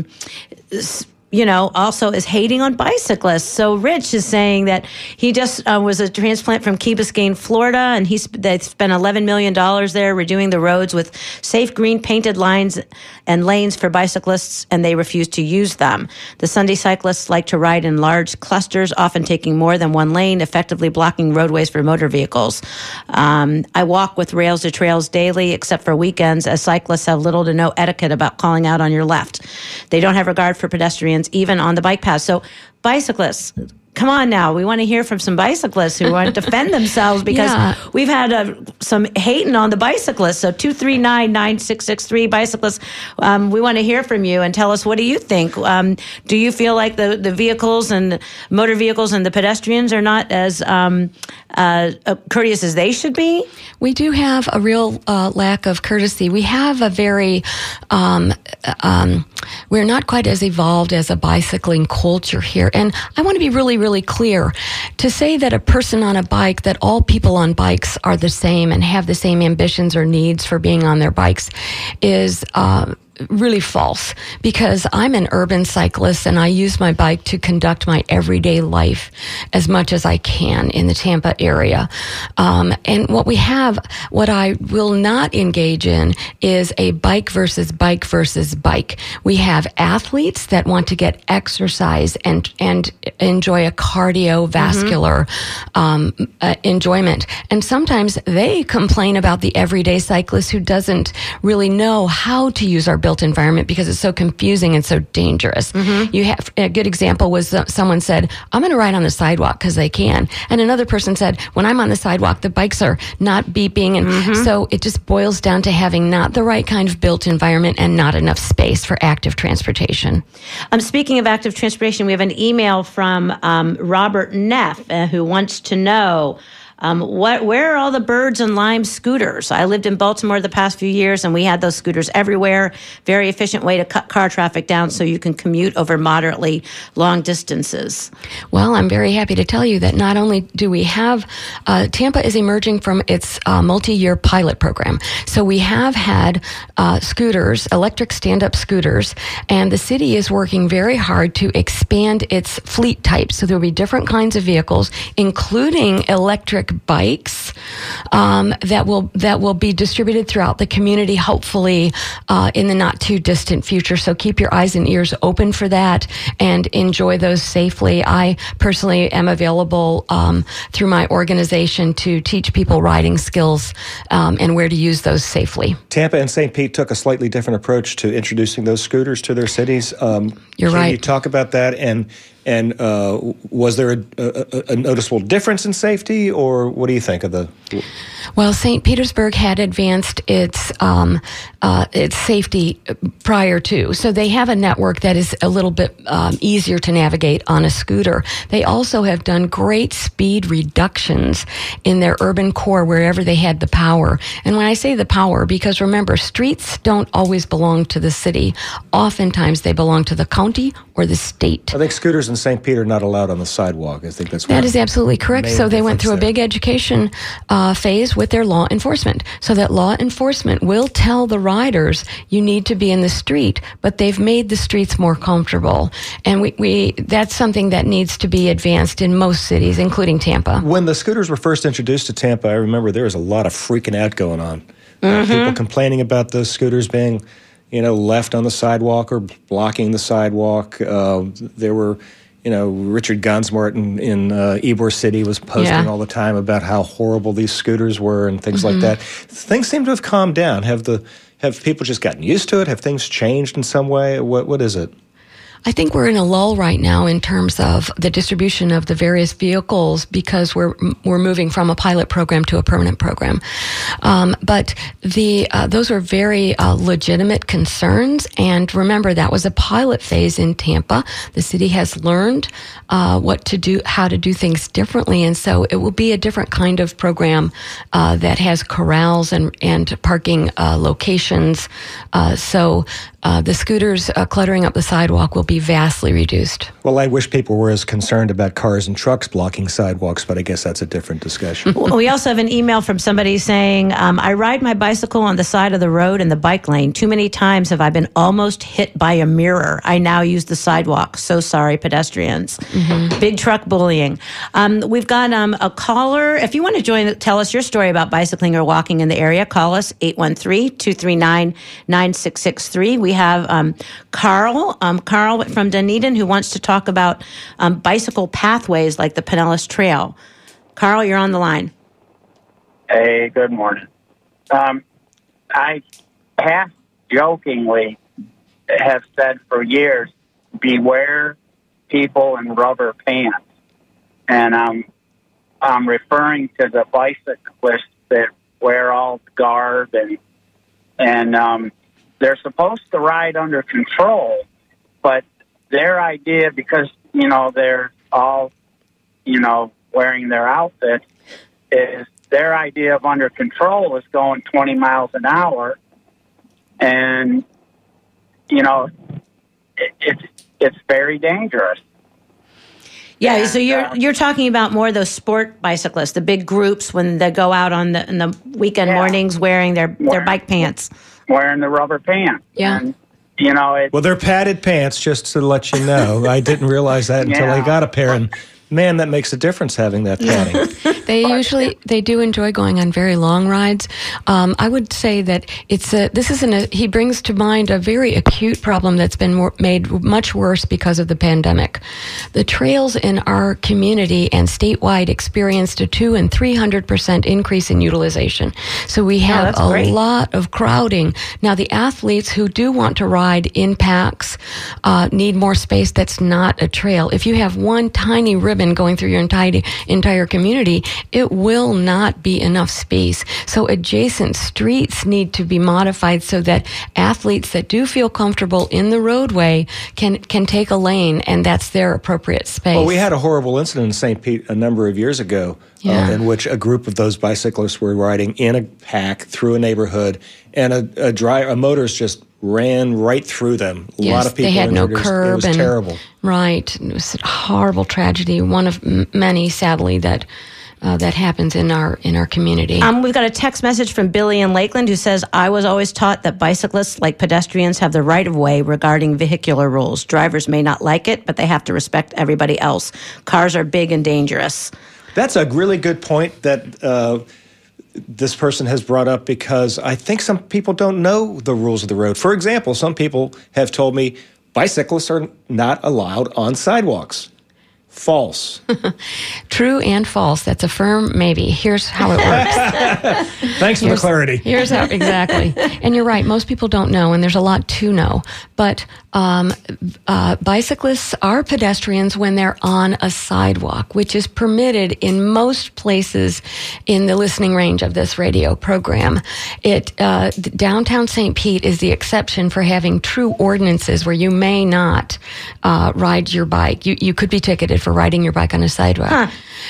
you know, also is hating on bicyclists. So Rich is saying that he just uh, was a transplant from Key Biscayne, Florida, and he's they spent eleven million dollars there redoing the roads with safe green painted lines and lanes for bicyclists, and they refuse to use them. The Sunday cyclists like to ride in large clusters, often taking more than one lane, effectively blocking roadways for motor vehicles. Um, I walk with Rails to Trails daily, except for weekends, as cyclists have little to no etiquette about calling out on your left. They don't have regard for pedestrians, even on the bike path. So bicyclists, come on now. We want to hear from some bicyclists who want to defend themselves, because yeah. we've had uh, some hating on the bicyclists. So two three nine, nine six six three, bicyclists, um, we want to hear from you and tell us, what do you think? Um, do you feel like the, the vehicles and motor vehicles and the pedestrians are not as um, uh, courteous as they should be? We do have a real uh, lack of courtesy. We have a very, um, um, we're not quite as evolved as a bicycling culture here. And I want to be really, really clear. To say that a person on a bike, that all people on bikes are the same and have the same ambitions or needs for being on their bikes is uh, really false, because I'm an urban cyclist and I use my bike to conduct my everyday life as much as I can in the Tampa area. Um, and what we have, what I will not engage in is a bike versus bike versus bike. We have athletes that want to get exercise and, and enjoy a cardiovascular mm-hmm. um, uh, enjoyment. And sometimes they complain about the everyday cyclist who doesn't really know how to use our built environment because it's so confusing and so dangerous. Mm-hmm. You have a good example was uh, someone said, I'm going to ride on the sidewalk because they can. And another person said, when I'm on the sidewalk, the bikes are not beeping. And mm-hmm. so it just boils down to having not the right kind of built environment and not enough space for active transportation. Um, speaking of active transportation, we have an email from um, Robert Neff, uh, who wants to know, Um, what, where are all the Birds and Lime scooters? I lived in Baltimore the past few years, and we had those scooters everywhere. Very efficient way to cut car traffic down so you can commute over moderately long distances. Well, I'm very happy to tell you that not only do we have, uh, Tampa is emerging from its uh, multi-year pilot program. So we have had uh, scooters, electric stand-up scooters, and the city is working very hard to expand its fleet types. So there will be different kinds of vehicles, including electric bikes um, that will that will be distributed throughout the community, hopefully uh, in the not too distant future. So keep your eyes and ears open for that and enjoy those safely. I personally am available um, through my organization to teach people riding skills um, and where to use those safely. Tampa and Saint Pete took a slightly different approach to introducing those scooters to their cities. Um, You're can right. you talk about that? And And uh, was there a, a, a noticeable difference in safety, or what do you think of the? Well, Saint Petersburg had advanced its um, uh, its safety prior to, so they have a network that is a little bit um, easier to navigate on a scooter. They also have done great speed reductions in their urban core wherever they had the power. And when I say the power, because remember, streets don't always belong to the city. Oftentimes, they belong to the county or the state. I think scooters in Saint Pete are not allowed on the sidewalk. I think that's that is absolutely correct. So they went through there. a big education uh, phase with with their law enforcement, so that law enforcement will tell the riders, you need to be in the street, but they've made the streets more comfortable. And we, we that's something that needs to be advanced in most cities, including Tampa. When the scooters were first introduced to Tampa, I remember there was a lot of freaking out going on. Mm-hmm. Uh, people complaining about those scooters being, you know, left on the sidewalk or blocking the sidewalk. Uh, there were, you know, Richard Gunsmort in, in uh, Ybor City was posting Yeah. all the time about how horrible these scooters were and things Mm-hmm. like that. Things seem to have calmed down. Have the have people just gotten used to it? Have things changed in some way? What what is it? I think we're in a lull right now in terms of the distribution of the various vehicles because we're we're moving from a pilot program to a permanent program. Um, but the uh, those are very uh, legitimate concerns. And remember, that was a pilot phase in Tampa. The city has learned uh, what to do, how to do things differently, and so it will be a different kind of program uh, that has corrals and and parking uh, locations. Uh, so uh, the scooters uh, cluttering up the sidewalk will be vastly reduced. Well, I wish people were as concerned about cars and trucks blocking sidewalks, but I guess that's a different discussion. We also have an email from somebody saying, um, I ride my bicycle on the side of the road in the bike lane. Too many times have I been almost hit by a mirror. I now use the sidewalk. So sorry, pedestrians. Mm-hmm. Big truck bullying. Um, we've got um, a caller. If you want to join, tell us your story about bicycling or walking in the area, call us eight one three, two three nine, nine six six three. We have um, Carl, um, Carl from Dunedin, who wants to talk about um, bicycle pathways like the Pinellas Trail. Carl, you're on the line. Hey, good morning. Um, I half jokingly have said for years, beware people in rubber pants. And um, I'm referring to the bicyclists that wear all the garb and, and um, they're supposed to ride under control, but their idea, because, you know, they're all, you know, wearing their outfits, is their idea of under control is going twenty miles an hour. And, you know, it, it's it's very dangerous. Yeah, And, so you're uh, you're talking about more those sport bicyclists, the big groups when they go out on the in the weekend Yeah. mornings wearing their, their Wearing- bike pants. Wearing the rubber pants. Yeah. And, you know, it, Well, they're padded pants, just to let you know. I didn't realize that until I Yeah. got a pair, and man, that makes a difference having that padding. They usually they do enjoy going on very long rides. Um, I would say that it's a this isn't a he brings to mind a very acute problem that's been more, made much worse because of the pandemic. The trails in our community and statewide experienced a two and three hundred percent increase in utilization. So we have that's a great. lot of crowding. Now the athletes who do want to ride in packs uh, need more space. That's not a trail. If you have one tiny ribbon going through your entire entire community, it will not be enough space. So adjacent streets need to be modified so that athletes that do feel comfortable in the roadway can can take a lane, and that's their appropriate space. Well, we had a horrible incident in Saint Pete a number of years ago Yeah. uh, in which a group of those bicyclists were riding in a pack through a neighborhood, and a, a, dry, a motorist just ran right through them. A Yes, lot of people they had no injured. It was- curb. It was and, terrible. Right. It was a horrible tragedy, one of m- many, sadly, that uh, that happens in our in our community. Um, we've got a text message from Billy in Lakeland who says, I was always taught that bicyclists, like pedestrians, have the right of way regarding vehicular rules. Drivers may not like it, but they have to respect everybody else. Cars are big and dangerous. That's a really good point that uh, this person has brought up, because I think some people don't know the rules of the road. For example, some people have told me bicyclists are not allowed on sidewalks. False. True and false. That's a firm maybe. Here's how it works. Thanks for the clarity. Here's how, exactly. And you're right, most people don't know, and there's a lot to know. But um, uh, bicyclists are pedestrians when they're on a sidewalk, which is permitted in most places in the listening range of this radio program. It uh, downtown Saint Pete is the exception for having true ordinances where you may not uh, ride your bike. You, you could be ticketed for riding your bike on a sidewalk. Huh.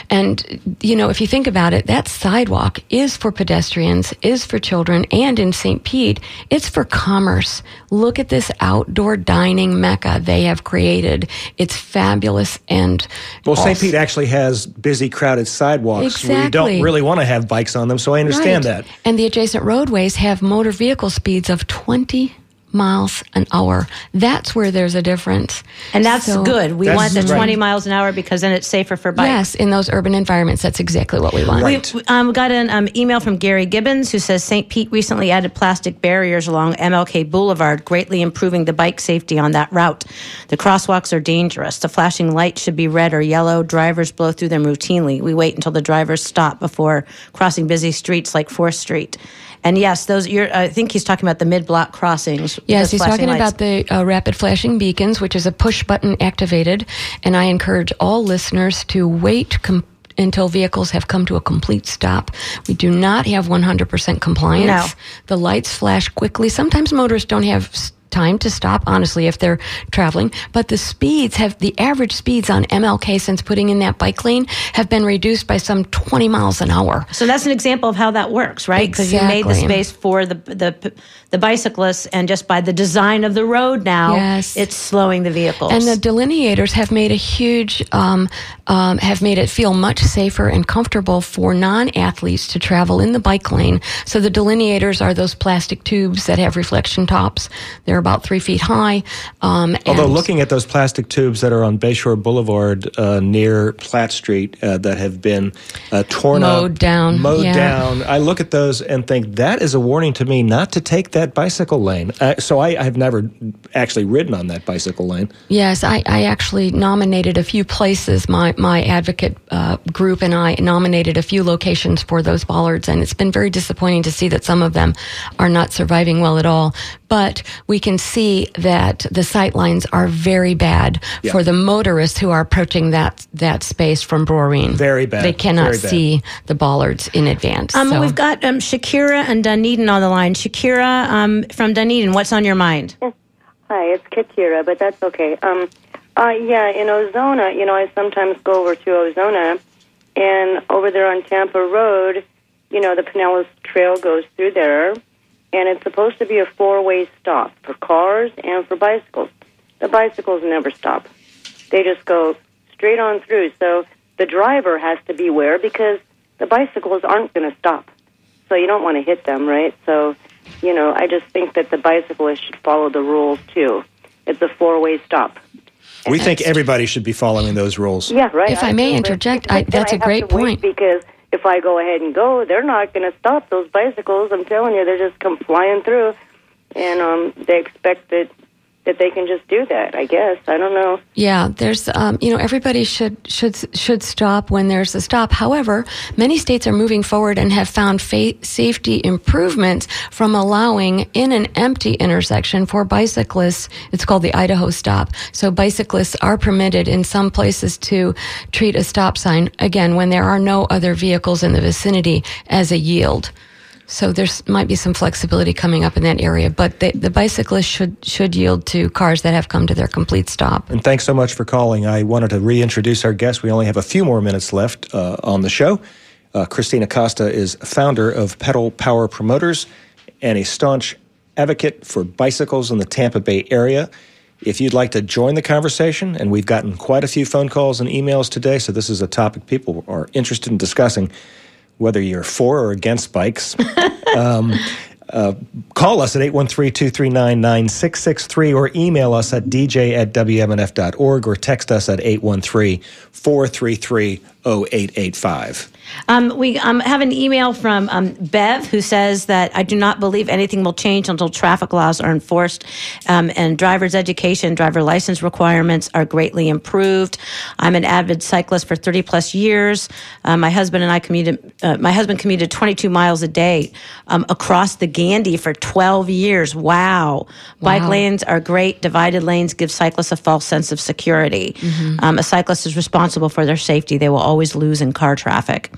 And, you know, if you think about it, that sidewalk is for pedestrians, is for children, and in Saint Pete, it's for commerce. Look at this outdoor dining mecca they have created. It's fabulous and Well, Saint also- Pete actually has busy, crowded sidewalks where you don't Exactly. really want to have bikes on them, so I understand Right. that. And the adjacent roadways have motor vehicle speeds of twenty miles an hour. That's where there's a difference. And that's So- good. We That's want the right. twenty miles an hour because then it's safer for bikes. Yes, in those urban environments, that's exactly what we want. Right. We um, got an um, email from Gary Gibbons who says Saint Pete recently added plastic barriers along M L K Boulevard, greatly improving the bike safety on that route. The crosswalks are dangerous. The flashing lights should be red or yellow. Drivers blow through them routinely. We wait until the drivers stop before crossing busy streets like fourth Street. And yes, those. You're, I think he's talking about the mid-block crossings. Yes, those he's flashing talking lights. about the uh, rapid flashing beacons, which is a push button activated. And I encourage all listeners to wait com- until vehicles have come to a complete stop. We do not have one hundred percent compliance. No. The lights flash quickly. Sometimes motorists don't have s- time to stop, honestly, if they're traveling. But the speeds have, the average speeds on M L K since putting in that bike lane have been reduced by some twenty miles an hour. So that's an example of how that works, right? Because you made the Exactly. space for the the the bicyclists, and just by the design of the road now, Yes. it's slowing the vehicles. And the delineators have made a huge, um, um, have made it feel much safer and comfortable for non-athletes to travel in the bike lane. So the delineators are those plastic tubes that have reflection tops. They're about three feet high. Um, Although and- looking at those plastic tubes that are on Bayshore Boulevard uh, near Platt Street uh, that have been uh, torn Mowed up, down, mowed yeah. down, I look at those and think that is a warning to me not to take that bicycle lane. Uh, so I, I have never actually ridden on that bicycle lane. Yes, I, I actually nominated a few places. My my advocate uh, group and I nominated a few locations for those bollards, and it's been very disappointing to see that some of them are not surviving well at all. But we can see that the sight lines are very bad Yeah. for the motorists who are approaching that that space from Broarine. Very bad, They cannot very bad. see the bollards in advance. Um, so. We've got um, Shakira and Dunedin on the line. Shakira um, from Dunedin, what's on your mind? Hi, it's Katira, but that's okay. Um, uh, yeah, in Ozona, you know, I sometimes go over to Ozona, and over there on Tampa Road, you know, the Pinellas Trail goes through there, and it's supposed to be a four-way stop for cars and for bicycles. The bicycles never stop. They just go straight on through. So the driver has to beware because the bicycles aren't going to stop. So you don't want to hit them, right? So, you know, I just think that the bicyclists should follow the rules, too. It's a four-way stop. We think everybody should be following those rules. Yeah, right. If I may do, but- interject, I- but that's I a have great to wait point. Because if I go ahead and go, they're not going to stop those bicycles. I'm telling you, they're just come flying through, and um, they expect that that they can just do that. I guess I don't know. Yeah, there's, um, you know, everybody should should should stop when there's a stop. However, many states are moving forward and have found fa- safety improvements from allowing in an empty intersection for bicyclists. It's called the Idaho stop. So bicyclists are permitted in some places to treat a stop sign, again, when there are no other vehicles in the vicinity, as a yield. So there's might be some flexibility coming up in that area, but the, the bicyclists should should yield to cars that have come to their complete stop. And thanks so much for calling. I wanted to reintroduce our guest. We only have a few more minutes left uh, on the show. Uh, Christina Costa is founder of Pedal Power Promoters and a staunch advocate for bicycles in the Tampa Bay area. If you'd like to join the conversation, and we've gotten quite a few phone calls and emails today, so this is a topic people are interested in discussing, whether you're for or against bikes. um, uh, call us at eight one three, two three nine, nine six six three or email us at d j at w m n f dot org or text us at eight one three, four three three, zero eight eight five. Um, we um, have an email from um, Bev who says that I do not believe anything will change until traffic laws are enforced um, and driver's education, driver license requirements are greatly improved. I'm an avid cyclist for thirty plus years. Uh, my husband and I commuted. Uh, my husband commuted twenty-two miles a day um, across the Gandy for twelve years. Wow. Bike Wow. lanes are great. Divided lanes give cyclists a false sense of security. Mm-hmm. Um, a cyclist is responsible for their safety. They will always lose in car traffic.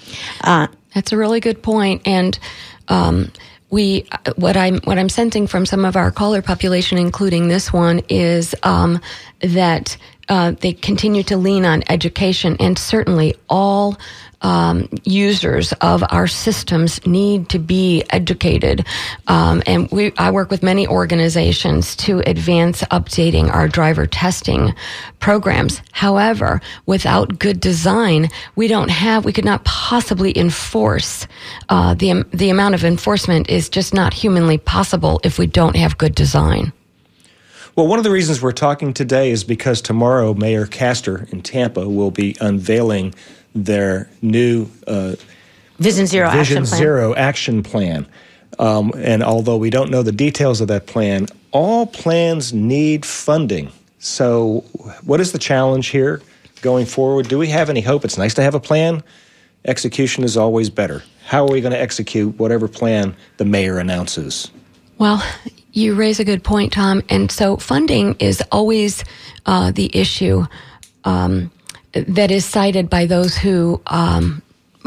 Uh, That's a really good point, and um, we what I'm what I'm sensing from some of our caller population, including this one, is um, that uh, they continue to lean on education, and certainly all Um, users of our systems need to be educated. Um, and we, I work with many organizations to advance updating our driver testing programs. However, without good design, we don't have, we could not possibly enforce, uh, the, the amount of enforcement is just not humanly possible if we don't have good design. Well, one of the reasons we're talking today is because tomorrow Mayor Castor in Tampa will be unveiling their new uh, Vision Zero Vision Action Plan. Zero Action Plan. Um, and although we don't know the details of that plan, all plans need funding. So what is the challenge here going forward? Do we have any hope? It's nice to have a plan. Execution is always better. How are we going to execute whatever plan the mayor announces? Well, you raise a good point, Tom. And so funding is always uh, the issue um, that is cited by those who um,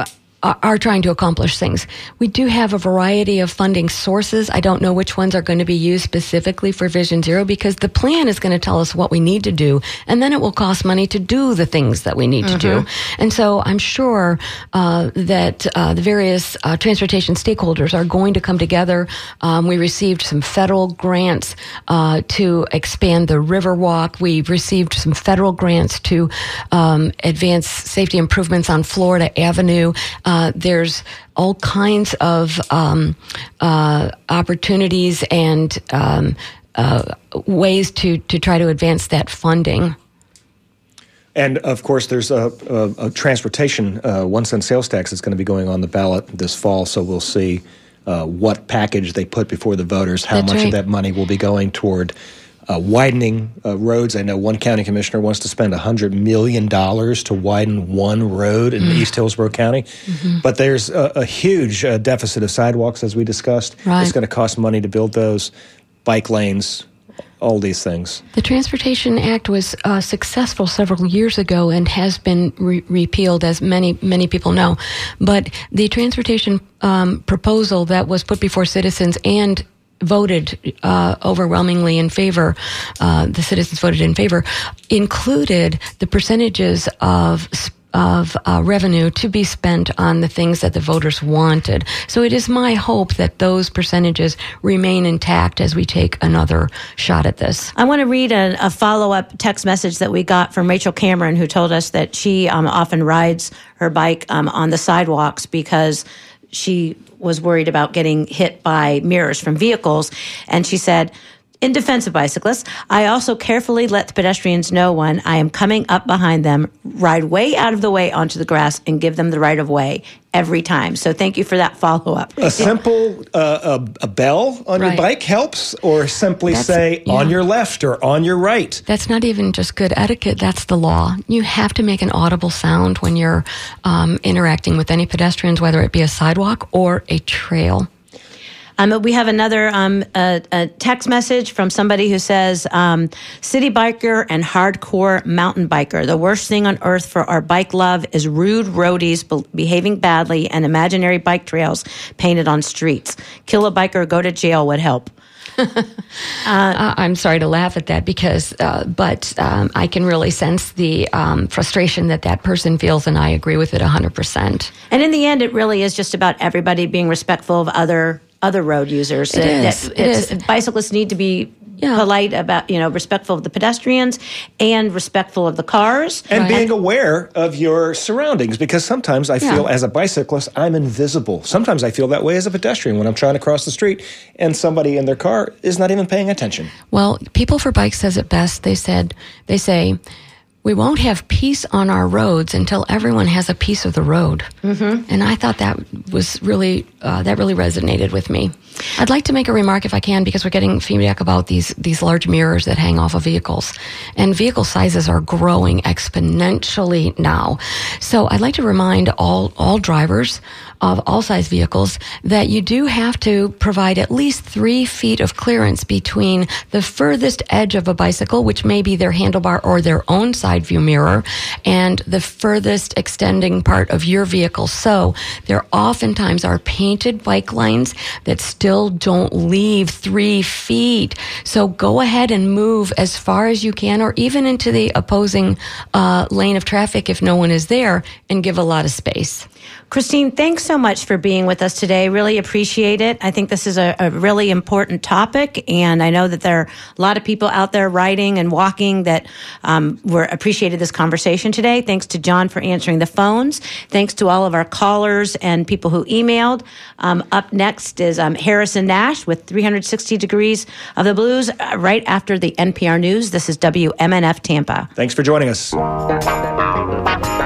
are trying to accomplish things. We do have a variety of funding sources. I don't know which ones are going to be used specifically for Vision Zero, because the plan is going to tell us what we need to do, and then it will cost money to do the things that we need mm-hmm. to do. And so I'm sure uh, that uh, the various uh, transportation stakeholders are going to come together. Um, we received some federal grants uh, to expand the Riverwalk. We've received some federal grants to um, advance safety improvements on Florida Avenue. Uh, there's all kinds of um, uh, opportunities and um, uh, ways to, to try to advance that funding. And, of course, there's a, a, a transportation uh, one-cent sales tax that's going to be going on the ballot this fall, so we'll see uh, what package they put before the voters, how That's much right. of that money will be going toward Uh, widening uh, roads. I know one county commissioner wants to spend one hundred million dollars to widen one road in mm. East Hillsborough County. Mm-hmm. But there's a, a huge uh, deficit of sidewalks, as we discussed. Right. It's going to cost money to build those, bike lanes, all these things. The Transportation Act was uh, successful several years ago and has been re- repealed, as many, many people know. But the transportation um, proposal that was put before citizens and voted uh, overwhelmingly in favor, uh, the citizens voted in favor, included the percentages of of uh, revenue to be spent on the things that the voters wanted. So it is my hope that those percentages remain intact as we take another shot at this. I want to read a, a follow-up text message that we got from Rachel Cameron, who told us that she um, often rides her bike um, on the sidewalks because she was worried about getting hit by mirrors from vehicles. And she said, in defense of bicyclists, I also carefully let the pedestrians know when I am coming up behind them, ride way out of the way onto the grass, and give them the right of way every time. So thank you for that follow-up. A simple uh, a, a bell on Right. your bike helps, or simply That's- say yeah. on your left or on your right. That's not even just good etiquette, that's the law. You have to make an audible sound when you're um, interacting with any pedestrians, whether it be a sidewalk or a trail. Um, we have another um, a, a text message from somebody who says, um, city biker and hardcore mountain biker. The worst thing on earth for our bike love is rude roadies be- behaving badly and imaginary bike trails painted on streets. Kill a biker, go to jail would help. Uh, I'm sorry to laugh at that because, uh, but um, I can really sense the um, frustration that that person feels, and I agree with it one hundred percent. And in the end, it really is just about everybody being respectful of other other road users. It That- is. that It it's- is. Bicyclists need to be Yeah. polite about, you know, respectful of the pedestrians and respectful of the cars. And Right. being aware of your surroundings, because sometimes I feel Yeah. as a bicyclist, I'm invisible. Sometimes I feel that way as a pedestrian when I'm trying to cross the street and somebody in their car is not even paying attention. Well, People for Bikes says it best. They said, they say, we won't have peace on our roads until everyone has a piece of the road. Mm-hmm. And I thought that was really, uh, that really resonated with me. I'd like to make a remark if I can, because we're getting feedback about these, these large mirrors that hang off of vehicles. And vehicle sizes are growing exponentially now. So I'd like to remind all, all drivers of all size vehicles, that you do have to provide at least three feet of clearance between the furthest edge of a bicycle, which may be their handlebar or their own side view mirror, and the furthest extending part of your vehicle. So there oftentimes are painted bike lanes that still don't leave three feet. So go ahead and move as far as you can, or even into the opposing uh, lane of traffic if no one is there, and give a lot of space. Christine, thanks so much for being with us today. Really appreciate it. I think this is a, a really important topic, and I know that there are a lot of people out there riding and walking that um, were appreciated this conversation today. Thanks to John for answering the phones. Thanks to all of our callers and people who emailed. Um, up next is um, Harrison Nash with three hundred sixty Degrees of the Blues uh, right after the N P R News. This is W M N F Tampa. Thanks for joining us.